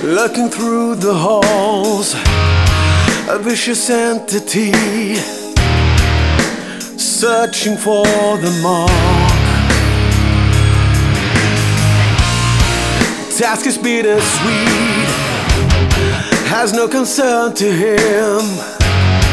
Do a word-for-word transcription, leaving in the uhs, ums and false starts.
Looking through the halls, a vicious entity, searching for the mark. Task is bittersweet, has no concern to him.